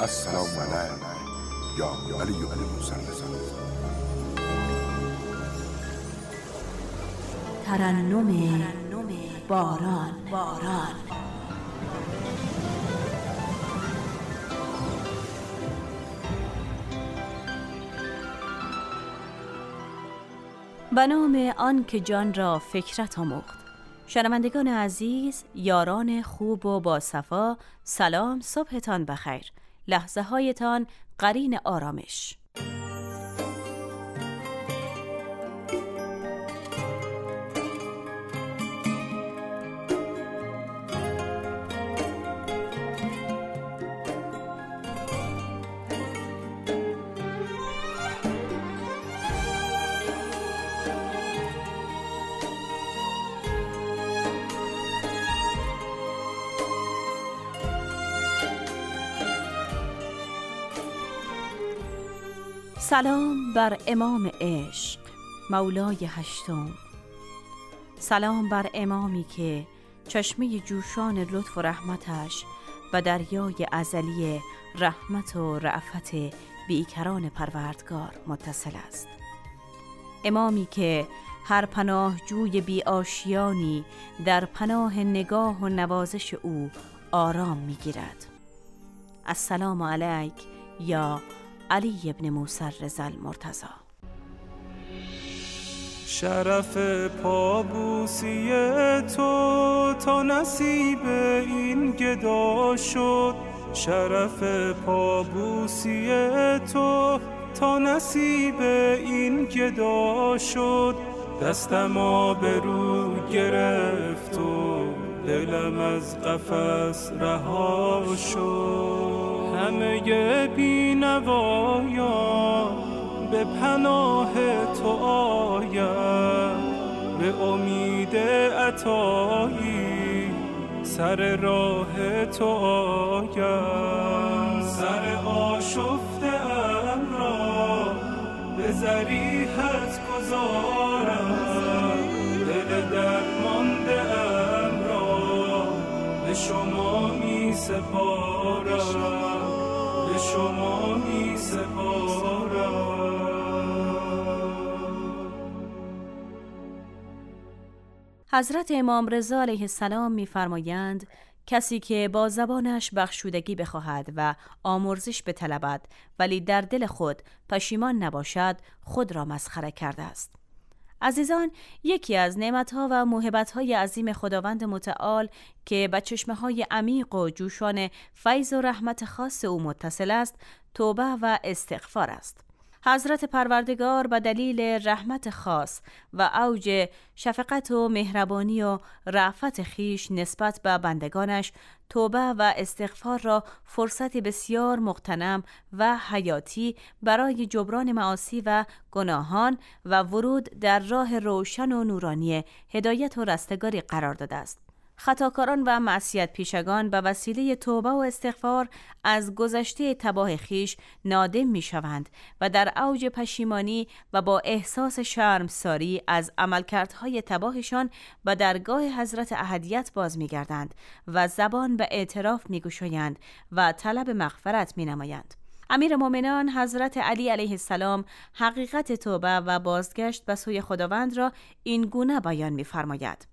السلام علیک یا علی بن موسی رضا. ترنم باران. به نام آن که جان را فکرت آموخت. شنوندگان عزیز، یاران خوب و با صفا، سلام، صبحتان بخیر، لحظه هایتان قرین آرامش. سلام بر امام عشق، مولای هشتم. سلام بر امامی که چشمه جوشان لطف و رحمتش و دریای ازلی رحمت و رأفت بیکران پروردگار متصل است. امامی که هر پناهجوی بی آشیانی در پناه نگاه و نوازش او آرام می‌گیرد. السلام علیک یا علی بن موسی رضا المرتضی. شرف پابوسی تو تا نصیب این گدا شد. شرف پابوسی تو تا نصیب این گدا شد. دستم آبرو گرفت و دلم از قفس رها شد. همه بینوایان به پناه تو آید، به امید عطایی سر راه تو آید. سر آشفته ام را به ذریحت گذارم، دل درمانده ام را به شما می سپارم، به شما می سپارم. حضرت امام رضا علیه السلام می‌فرمایند کسی که با زبانش بخشودگی بخواهد و آمرزش بطلبد ولی در دل خود پشیمان نباشد، خود را مسخره کرده است. عزیزان، یکی از نعمت‌ها و موهبت‌های عظیم خداوند متعال که به چشمه‌های عمیق و جوشان فیض و رحمت خاص او متصل است، توبه و استغفار است. حضرت پروردگار به دلیل رحمت خاص و اوج شفقت و مهربانی و رأفت خیش نسبت به بندگانش، توبه و استغفار را فرصت بسیار مغتنم و حیاتی برای جبران معاصی و گناهان و ورود در راه روشن و نورانی هدایت و رستگاری قرار داده است. خطاکاران و معصیت پیشگان به وسیله توبه و استغفار از گذشته تباه خیش نادم می شوند و در اوج پشیمانی و با احساس شرمساری از عملکردهای تباهشان به درگاه حضرت احدیت باز می گردند و زبان به اعتراف می گشایند و طلب مغفرت می نمایند. امیر مومنان حضرت علی علیه السلام حقیقت توبه و بازگشت به سوی خداوند را این گونه بیان می فرماید: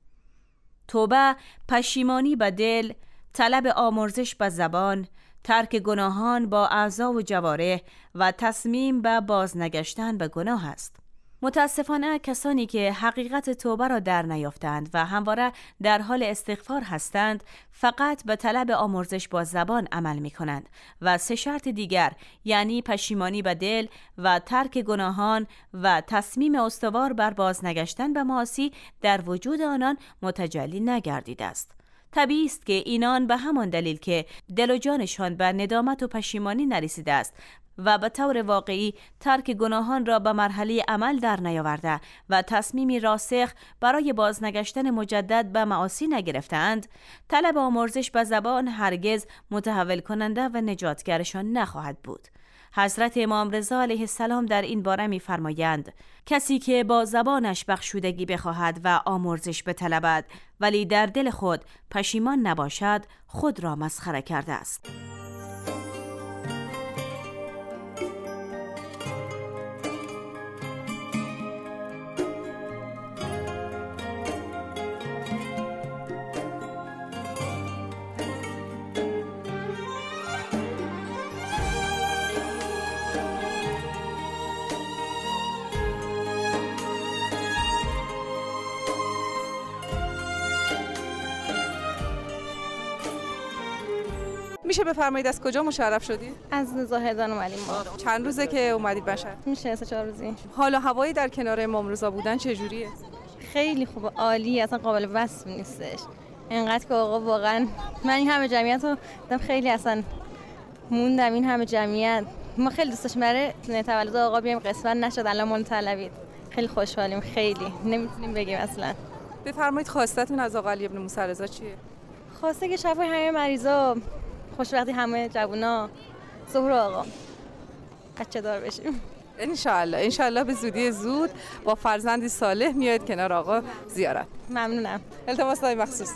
توبه پشیمانی به دل، طلب آمرزش به زبان، ترک گناهان با اعضا و جوارح و تصمیم به بازنگشتن به گناه است. متاسفانه کسانی که حقیقت توبه را در نیافتند و همواره در حال استغفار هستند، فقط به طلب آمرزش با زبان عمل می کنند و سه شرط دیگر، یعنی پشیمانی به دل و ترک گناهان و تصمیم استوار بر بازنگشتن به معاصی، در وجود آنان متجلی نگردیده است. طبیعی است که اینان به همان دلیل که دل و جانشان به ندامت و پشیمانی نرسیده است و به طور واقعی ترک گناهان را به مرحله عمل در نیاورده و تصمیمی راسخ برای بازنگشتن مجدد به معاصی نگرفتند، طلب آمرزش به زبان هرگز متحول کننده و نجاتگرشان نخواهد بود. حضرت امام رضا علیه السلام در این باره می‌فرمایند کسی که با زبانش بخشودگی بخواهد و آمرزش بطلبد ولی در دل خود پشیمان نباشد، خود را مسخره کرده است. میشه بفرمایید از کجا مشرف شدید؟ از زاهدان اومدیم ما. چند روزه که اومدید مشهد؟ میشه 3-4 روزی. حال و هوایی در کنار امام رضا بودن چجوریه؟ خیلی خوبه، عالی، اصلا قابل وصف نیستش. اینقدر که آقا واقعا من این همه جمعیت رو دیدم، خیلی اصلا موندم. این همه جمعیت ما خیلی دوست داشتیم برای تولد آقا بیایم، قسمت نشد. الان منطلبید، خیلی خوشحالیم، خیلی نمیتونیم بگیم اصلا. بفرمایید خواستتون از آقا علی بن موسی رضا چیه؟ خواسته که شفای همه مریضا، خوشبختی همه جوونا، ظهور آقا بچه دار بشیم. انشالله به زودی زود با فرزندی صالح میاد کنار آقا زیارت. ممنونم. التماس های مخصوص.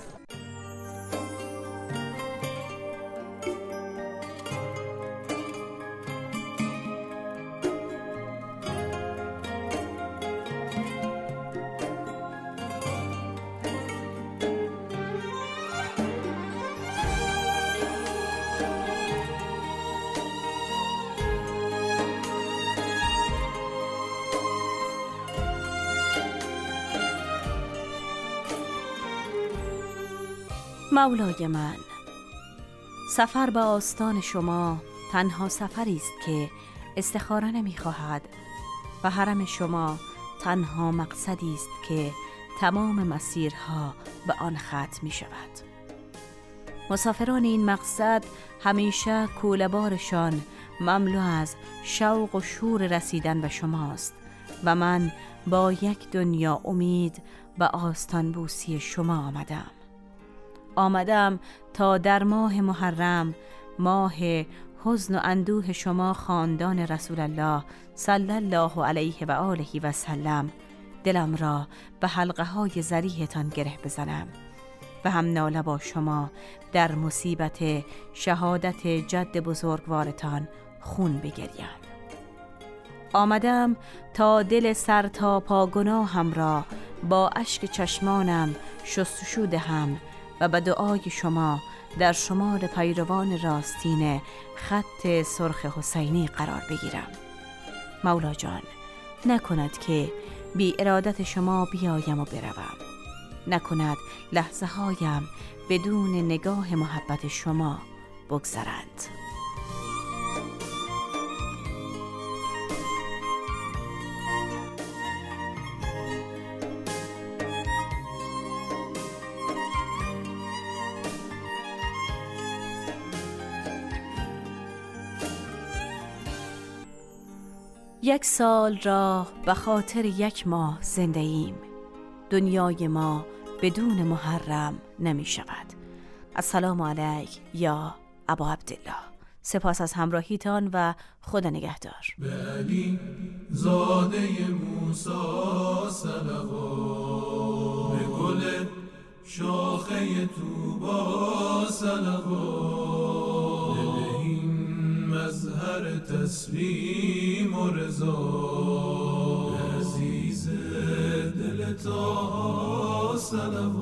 مولای من، سفر به آستان شما تنها سفری است که استخاره نمی‌خواهد و حرم شما تنها مقصدی است که تمام مسیرها به آن ختم می‌شود. مسافران این مقصد همیشه کوله‌بارشان مملو از شوق و شور رسیدن به شماست و من با یک دنیا امید به آستان بوسی شما آمدم تا در ماه محرم، ماه حزن و اندوه شما خاندان رسول الله صلی الله علیه و آله و سلم، دلم را به حلقه های ضریحتان گره بزنم و هم ناله با شما در مصیبت شهادت جد بزرگوارتان خون بگریم. آمدم تا دل سر تا پا گناهم را با اشک چشمانم شستشو دهم و به دعای شما در شمار پیروان راستین خط سرخ حسینی قرار بگیرم. مولا جان، نکند که بی ارادت شما بیایم و بروم، نکند لحظه هایم بدون نگاه محبت شما بگذرند. یک سال را به خاطر یک ماه زنده ایم. دنیای ما بدون محرم نمی شود. السلام علیک یا ابا عبدالله. سپاس از همراهیتان و خدا نگهدار. به علی زاده موسی صلوات، به گل شاخه طوبی صلوات، به این مظهر تسلیم و رضا، به عزیز دل طه صلوات.